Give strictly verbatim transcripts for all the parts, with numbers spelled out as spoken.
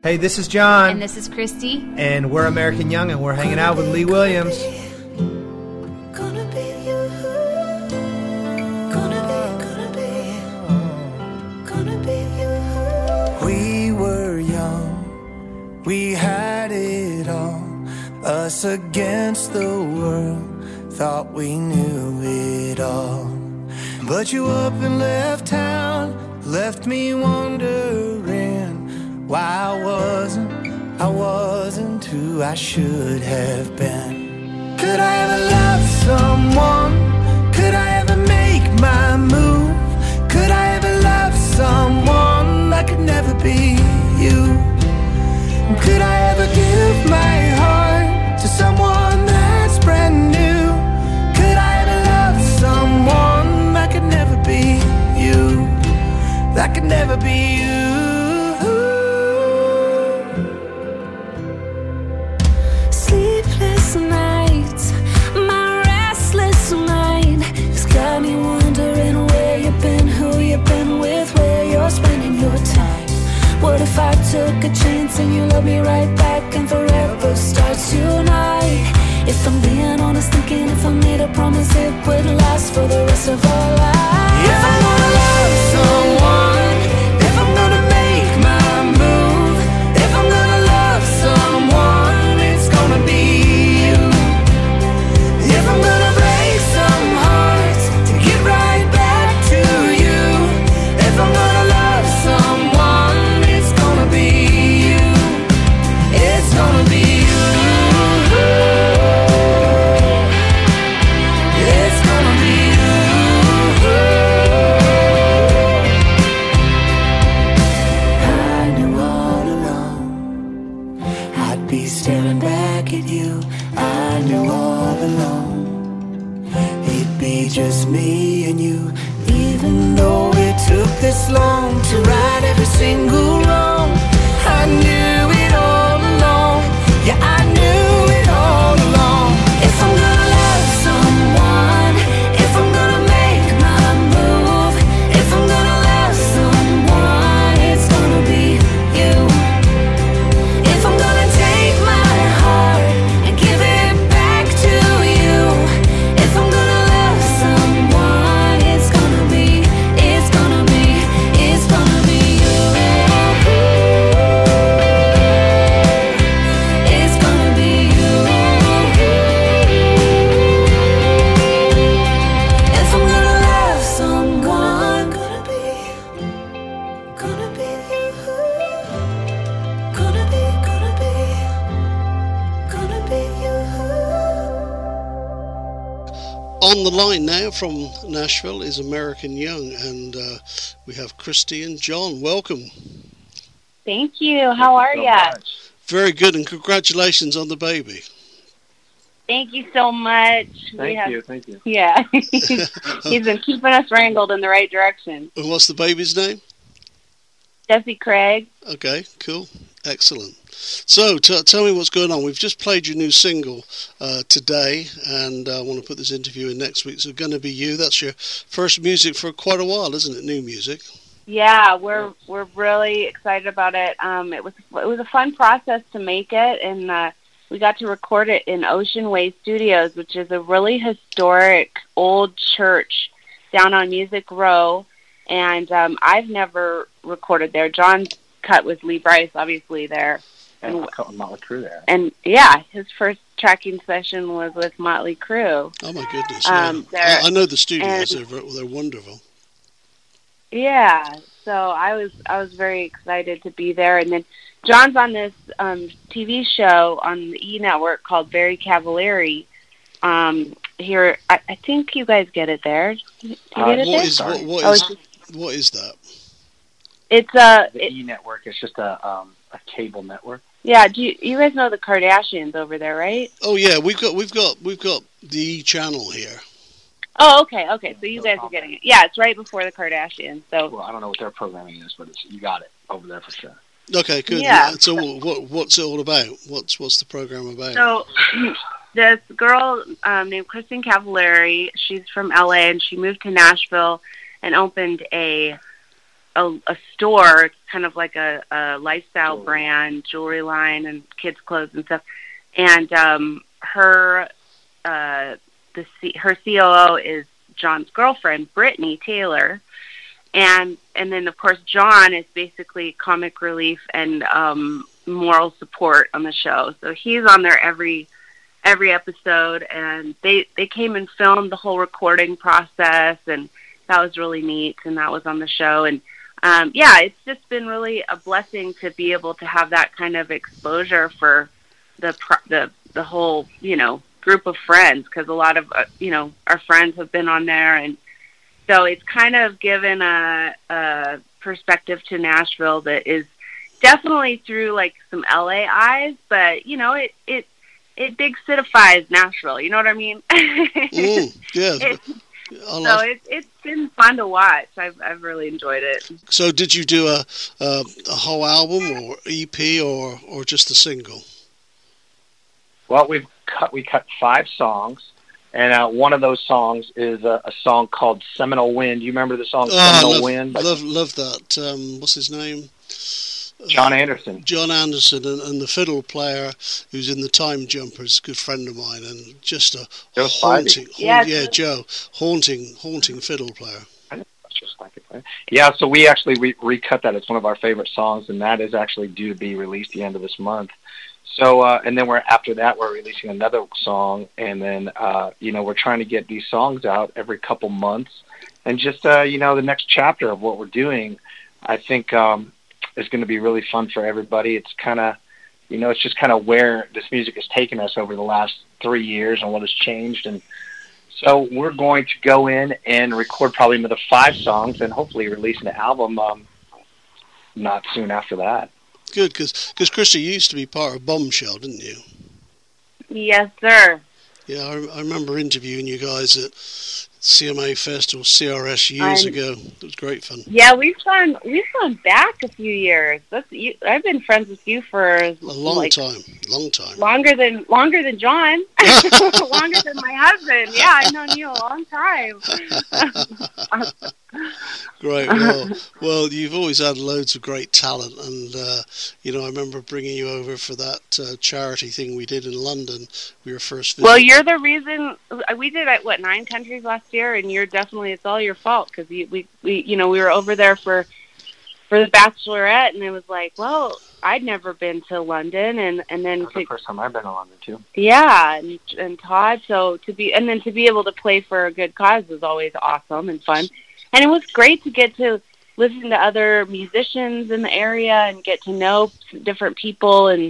Hey, this is John. And this is Christy. And we're American Young, and we're hanging out with Lee Williams. We were young, we had it all, us against the world, thought we knew it all. But you up and left town, left me wondering why I wasn't, I wasn't who I should have been. Could I ever love someone? Could I ever make my move? Could I ever love someone that could never be you? Could I ever give my heart to someone that's brand new? Could I ever love someone that could never be you? That could never be you. Sleepless nights, my restless mind has got me wondering where you've been, who you've been with, where you're spending your time. What if I took a chance and you love me right back and forever starts tonight? If I'm being honest, thinking if I made a promise it would last for the rest of our lives. If I'm gonna love someone, if I'm gonna make my move, if I'm gonna love someone, it's gonna be you. If I'm gonna break some hearts to get right back to you, if I'm gonna love someone, it's gonna be you. It's gonna be you. It's gonna be you. I knew all along I'd be staring back at you. I knew all along it'd be just me and you. Even though it took this long to right every single wrong, I knew it all along. Yeah, I knew it all along. If I'm gonna love someone, if I'm gonna make my move, if I'm gonna love someone, it's gonna be you. If I'm gonna take my heart and give it back to you, if I'm gonna love someone, it's gonna be, it's gonna be, it's gonna be you. It's gonna be you. If I'm gonna love someone, gonna be, gonna be you. Gonna be, gonna be, gonna be you. On the line now from Nashville is American Young, and uh, we have Christy and John. Welcome. Thank you. How are so you? much. Very good, and congratulations on the baby. Thank you so much. We Thank have- you, thank you. Yeah. He's been keeping us wrangled in the right direction. And what's the baby's name? Jesse Craig. Okay, cool. Excellent. So, t- tell me what's going on. We've just played your new single uh, today, and I uh, want to put this interview in next week. So, Gonna Be You, that's your first music for quite a while, isn't it? New music. Yeah, we're we're really excited about it. Um, it was it was a fun process to make it, and uh, we got to record it in Ocean Way Studios, which is a really historic old church down on Music Row. And um, I've never recorded there. John's cut with Lee Brice, obviously, there. And I cut with Motley Crue there. And yeah, his first tracking session was with Motley Crue. Oh my goodness! Um, yeah. I, I know the studios; and- they're they're wonderful. Yeah, so I was I was very excited to be there, and then John's on this um, T V show on the E! Network called Very Cavallari. Um, here, I, I think you guys get it there. Do you Uh, get it What there? is what, what Oh, is it's, what is that? it's a The it, E Network is just a um, a cable network. yeah. Do you, you guys know the Kardashians over there, right? Oh yeah, we've got we've got we've got the E channel here. Oh, okay, okay. So you guys are getting it. Yeah, it's right before the Kardashians. So Well, I don't know what their programming is, but it's, you got it over there for sure. Okay, good. Yeah. So what what's it all about? What's what's the program about? So this girl um, named Kristen Cavallari, she's from L A, and she moved to Nashville and opened a a, a store. It's kind of like a, a lifestyle brand, jewelry line, and kids' clothes and stuff. And um, her uh, the C- her C O O is John's girlfriend, Brittany Taylor, and and then of course John is basically comic relief and um, moral support on the show. So he's on there every every episode, and they they came and filmed the whole recording process, and that was really neat, and that was on the show. And um, yeah, it's just been really a blessing to be able to have that kind of exposure for the the the whole, you know, group of friends, because a lot of uh, you know, our friends have been on there, and so it's kind of given a, a perspective to Nashville that is definitely through like some L A eyes, but you know, it it it big citifies Nashville. You know what I mean? mm, yeah. It's, so it's it's been fun to watch. I've I've really enjoyed it. So did you do a a, a whole album or E P or or just a single? Well, we've cut we cut five songs, and uh, one of those songs is a, a song called "Seminole Wind." You remember the song oh, "Seminole love, Wind"? Love love that. Um, what's his name? John Anderson. John Anderson, and, and the fiddle player who's in the Time Jumpers, a good friend of mine, and just a Joe haunting, haunt, yes. yeah, Joe, haunting, haunting fiddle player. I think that's just like it. Yeah, so we actually re- recut that. It's one of our favorite songs, and that is actually due to be released the end of this month. So, uh, and then we're after that, we're releasing another song, and then uh, you know, we're trying to get these songs out every couple months, and just uh, you know, the next chapter of what we're doing, I think. Um, is going to be really fun for everybody. It's kind of, you know, it's just kind of where this music has taken us over the last three years and what has changed. And so we're going to go in and record probably another five songs and hopefully release an album um, not soon after that. Good, because because Christy, you used to be part of Bombshell, didn't you? Yes, sir. Yeah, I, I remember interviewing you guys at C M A Festival, C R S, years I'm, ago. It was great fun. Yeah, we've gone we've gone back a few years. That's you, I've been friends with you for a long like, time, long time. Longer than longer than John, longer than my husband. Yeah, I've known you a long time. Great. Well, well, you've always had loads of great talent, and uh, you know, I remember bringing you over for that uh, charity thing we did in London. We were first. Visiting. Well, you're the reason we did it. What, nine countries last year, and you're definitely it's all your fault because we we you know we were over there for for the Bachelorette, and it was like, well, I'd never been to London, and and then That's to, the first time I've been to London too. Yeah, and, and Todd. So to be and then to be able to play for a good cause was always awesome and fun. And it was great to get to listen to other musicians in the area and get to know different people and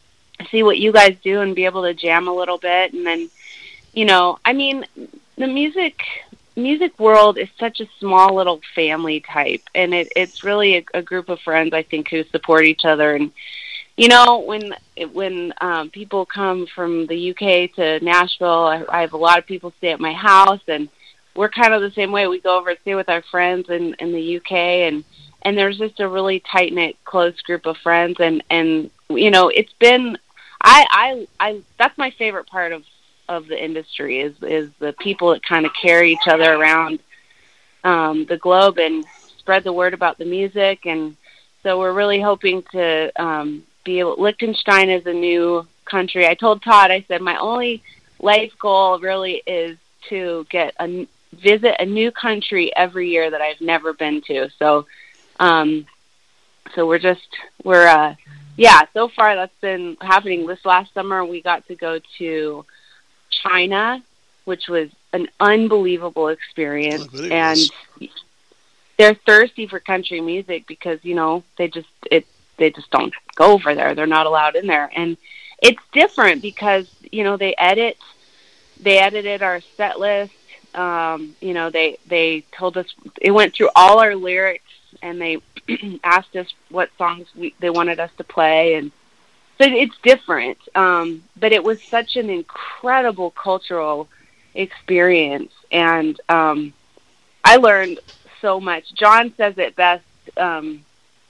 see what you guys do and be able to jam a little bit. And then, you know, I mean, the music music world is such a small little family type, and it, it's really a, a group of friends, I think, who support each other. And, you know, when when um, people come from the U K to Nashville, I, I have a lot of people stay at my house, and we're kind of the same way. We go over and stay with our friends in, in the U K, and, and there's just a really tight-knit, close group of friends. And, and you know, it's been, I, I, I, that's my favorite part of, of the industry is, is the people that kind of carry each other around um, the globe and spread the word about the music. And so we're really hoping to um, be able, Liechtenstein is a new country. I told Todd, I said, my only life goal really is to get a visit a new country every year that I've never been to. So, um, so we're just, we're, uh, yeah, so far that's been happening. This last summer, we got to go to China, which was an unbelievable experience. And they're thirsty for country music because, you know, they just, it, they just don't go over there. They're not allowed in there. And it's different because, you know, they edit, they edited our set list. Um, you know, they, they told us, it went through all our lyrics, and they asked us what songs we, they wanted us to play. And so it's different. Um, but it was such an incredible cultural experience. And um, I learned so much. John says it best. Um,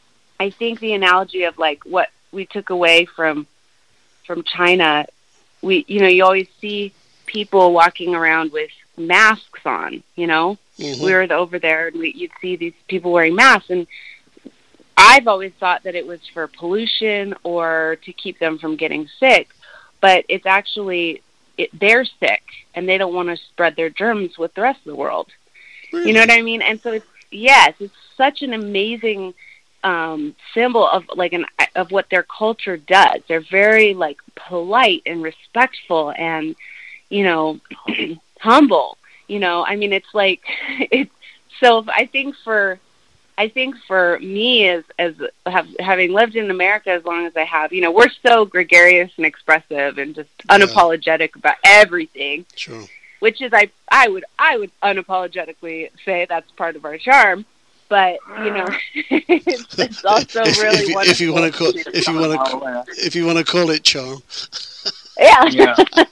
I think the analogy of like what we took away from, from China, we, you know, you always see people walking around with masks on, you know, Mm-hmm. We were over there, and we, you'd see these people wearing masks, and I've always thought that it was for pollution or to keep them from getting sick, but it's actually it, they're sick, and they don't want to spread their germs with the rest of the world. Really? You know what I mean? And so, it's, yes, it's such an amazing um, symbol of like an of what their culture does. They're very like polite and respectful, and you know, humble. You know, I mean, it's like it's so. I think for I think for me, as as have, having lived in America as long as I have, you know, we're so gregarious and expressive and just Yeah. unapologetic about everything. Sure. Which is, I I would I would unapologetically say that's part of our charm. But you know, it's, it's also if, really if, wonderful. if you want to call if you want to if you want to call it charm. Yeah. Yeah.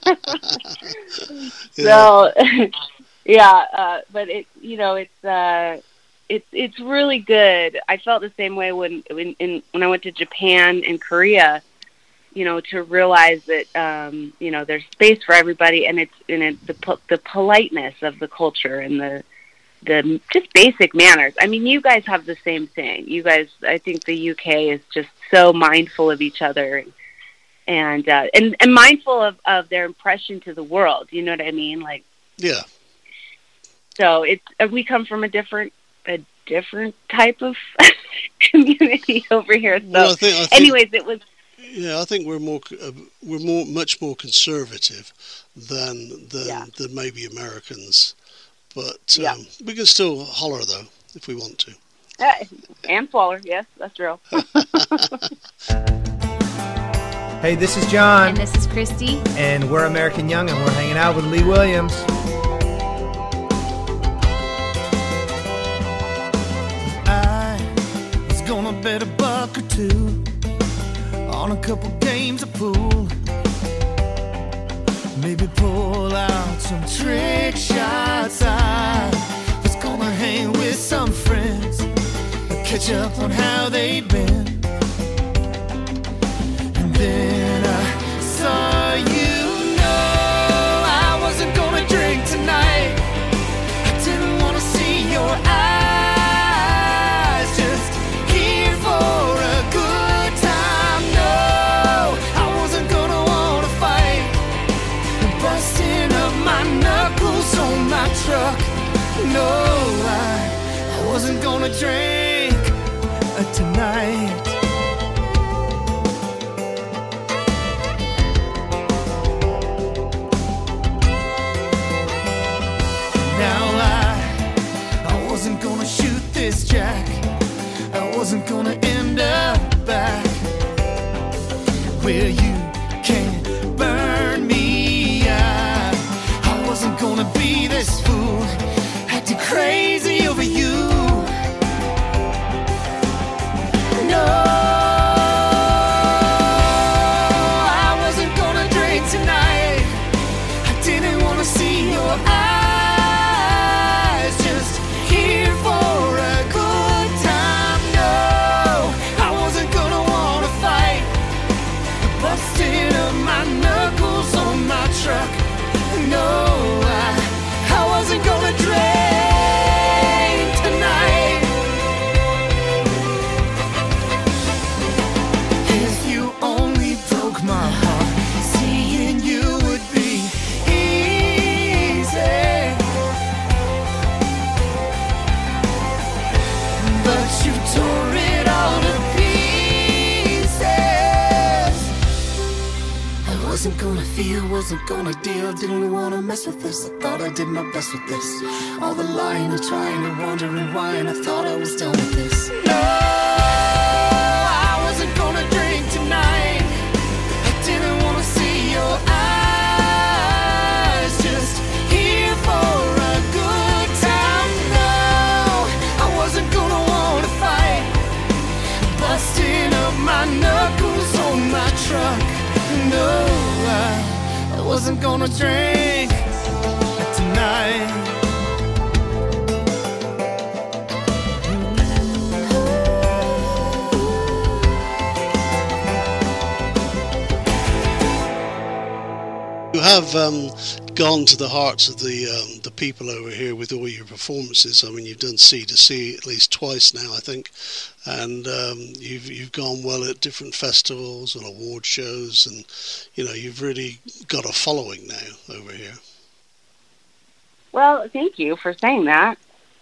So, yeah, uh, but it, you know, it's uh, it's it's really good. I felt the same way when when in, when I went to Japan and Korea. You know, to realize that um, you know there's space for everybody, and it's in it, the po- the politeness of the culture and the the just basic manners. I mean, you guys have the same thing. You guys, I think the U K is just so mindful of each other. And, uh, and and mindful of, of their impression to the world, you know what I mean? Like, Yeah. so it's uh, we come from a different a different type of community over here. So, Well, I think, I think, anyways, it was yeah, I think we're more uh, we're more much more conservative than than, Yeah. than maybe Americans, but um, Yeah. we can still holler though if we want to. uh, and smaller. Yes, that's real. Hey, this is John, And this is Christy. and we're American Young, and we're hanging out with Lee Williams. I was gonna bet a buck or two on a couple games of pool. Maybe pull out some trick shots. I was gonna hang with some friends, catch up on how they'd been. And then I saw you. No, I wasn't gonna drink tonight. I didn't wanna see your eyes. Just here for a good time. No, I wasn't gonna wanna fight. Busting up my knuckles on my truck. No, I, I wasn't gonna drink uh, tonight. Now I, I wasn't gonna shoot this jack. I wasn't gonna end up back where you can't burn me out. I wasn't gonna be this fool, acting crazy over you. No, I wasn't gonna drink tonight. I didn't wanna see your eyes. Just here for a good time. No, I wasn't gonna wanna fight. Busting up my knuckles on my truck. No, I, I wasn't gonna drink tonight. If you only broke my heart, seeing you would be easy. But you tore it all to pieces. I wasn't gonna feel, wasn't gonna deal, didn't wanna mess with this. I thought I did my best with this. All the lying and trying and wondering why, and I thought I was done with this. No, I wasn't gonna drink tonight. I didn't wanna see your eyes. Just here for a good time. No, I wasn't gonna wanna fight. Busting up my knuckles on my truck. No, I, I wasn't gonna drink tonight. You have um, gone to the hearts of the um, the people over here with all your performances. I mean, you've done C to C at least twice now, I think, and um, you've you've gone well at different festivals and award shows, and you know you've really got a following now over here. Well, thank you for saying that.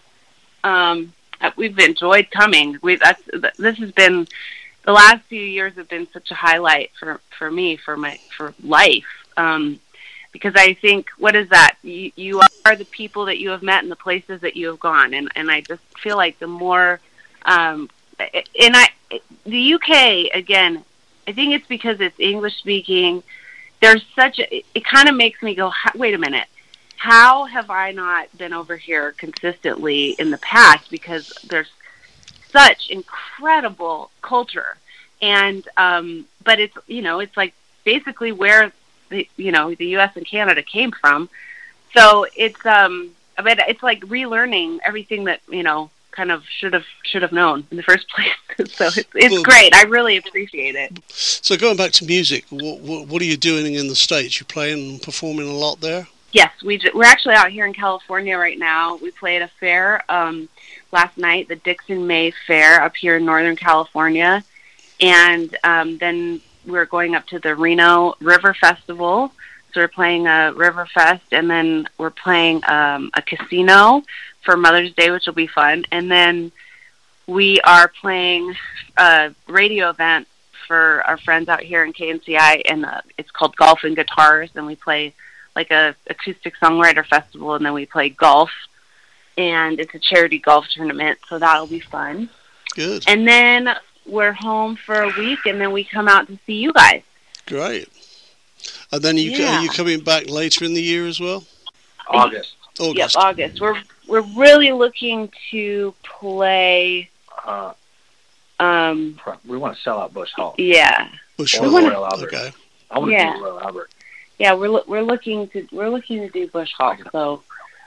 Um, we've enjoyed coming. We that's this has been the last few years have been such a highlight for, for me for my for life. Um, because I think what is that? You, you are the people that you have met and the places that you have gone, and and I just feel like the more, um, and I the U K again. I think it's because it's English speaking. There's such a, it, it kind of makes me go, wait a minute. How have I not been over here consistently in the past? Because there's such incredible culture, and um, but it's you know it's like basically where the you know the U S and Canada came from. So it's um, I mean it's like relearning everything that you know kind of should have should have known in the first place. So it's it's well, great. I really appreciate it. So going back to music, what what, what are you doing in the States? You playing and performing a lot there? Yes, we we're actually out here in California right now. We played a fair um, last night, the Dixon May Fair up here in Northern California, and um, then we're going up to the Reno River Festival. So we're playing a River Fest, and then we're playing um, a casino for Mother's Day, which will be fun. And then we are playing a radio event for our friends out here in K N C I, and uh, it's called Golf and Guitars, and we play like a acoustic songwriter festival, and then we play golf, and it's a charity golf tournament, so that'll be fun. Good. And then we're home for a week, and then we come out to see you guys. Great. And then you yeah. are you coming back later in the year as well? August. August. Yep, August. We're we're really looking to play. Uh, um, we want to sell out Busch Hall. Yeah. Busch Hall. Hall. Royal Albert. Okay. I want to yeah. do Royal Albert. Yeah, we're lo- we're looking to we're looking to do Busch Hall. So.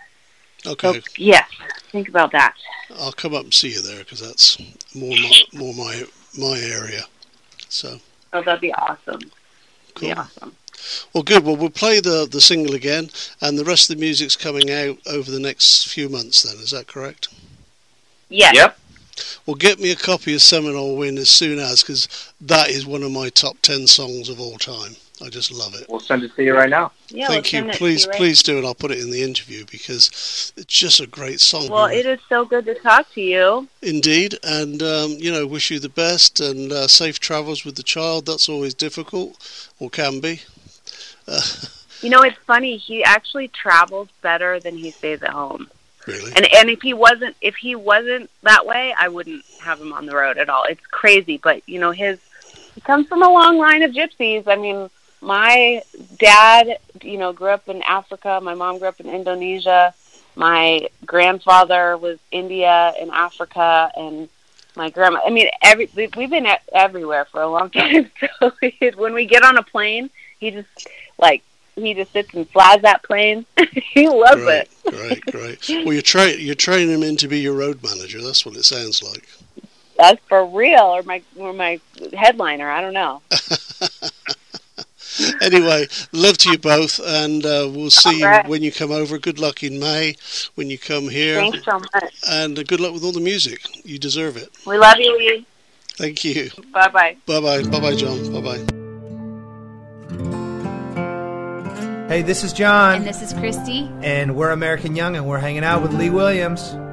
Okay. So, yes. Think about that. I'll come up and see you there because that's more my, more my my area. So. Oh, that'd be awesome. Cool. Be awesome. Well, good. Well, we'll play the, the single again, and the rest of the music's coming out over the next few months then, is that correct? Yes. Yep. Well, get me a copy of Seminole Wind as soon as, because that is one of my top ten songs of all time. I just love it. We'll send it to you right now. Yeah, Thank we'll you. send it Please, to you right please do, and I'll put it in the interview because it's just a great song. Well, it is so good to talk to you. Indeed, and um, you know, wish you the best and uh, safe travels with the child. That's always difficult, or can be. Uh, you know, it's funny. He actually travels better than he stays at home. Really? And and if he wasn't if he wasn't that way, I wouldn't have him on the road at all. It's crazy, but you know, his he comes from a long line of gypsies. I mean, my dad, you know, grew up in Africa. My mom grew up in Indonesia. My grandfather was India and Africa, and my grandma. I mean, every we've been everywhere for a long time. So when we get on a plane, he just like. He just sits and flies that plane. He loves great, it. Great, great. Well, you're, tra- you're training him in to be your road manager. That's what it sounds like. That's for real, or my or my headliner. I don't know. Anyway, love to you both, and uh, we'll see right. you when you come over. Good luck in May when you come here. Thanks so much. And uh, good luck with all the music. You deserve it. We love you, Lee. Thank you. Bye-bye. Bye-bye. Bye-bye, John. Bye-bye. Hey, this is John. And this is Christy. And we're American Young, and we're hanging out with Lee Williams.